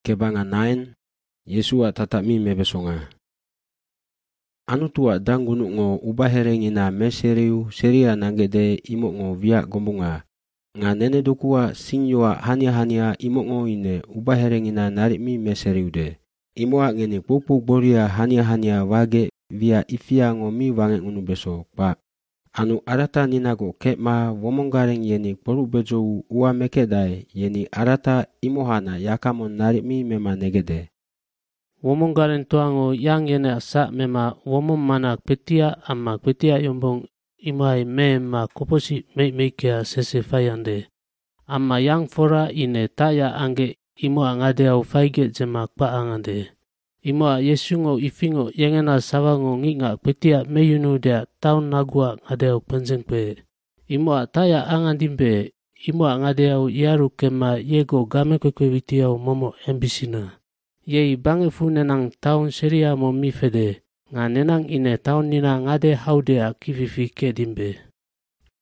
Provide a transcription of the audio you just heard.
Kebanga 9, Yesua tatami mebesonga. Anu tua dangunu ngo ubaherengina meseriu seria nanggede imo ngo via gombunga. Nga nene dokua sinyoa hania imo ngo ine ubaherengina narimi meseriude. Imoa ngene pupu boria hania wage via ifia ngo mi wange unu beso pa. Anu arata ninago kema womonggareng yeni poru bejo ua mekedai yeni arata imohana yakamon narimi mema negede. Womonggareng tuango yang yene asa mema womong mana kpetia ama kpetia yombong imai mema koposi mekea sese fayande. Ama yang fora ine taya angge imo angade au faige jema kpa angande. Imo yesungo ifingo yengena sawango nginga kpetia meyunu dea taun nagua ngade au penjengpe. Imo taya angandimbe imo angade au yaru kema yego game kwekwe au momo embisina. Yei bangefu nenang taun seria mo mifede, nga nenang ine taun nina ngade haudea kivivi kedimbe.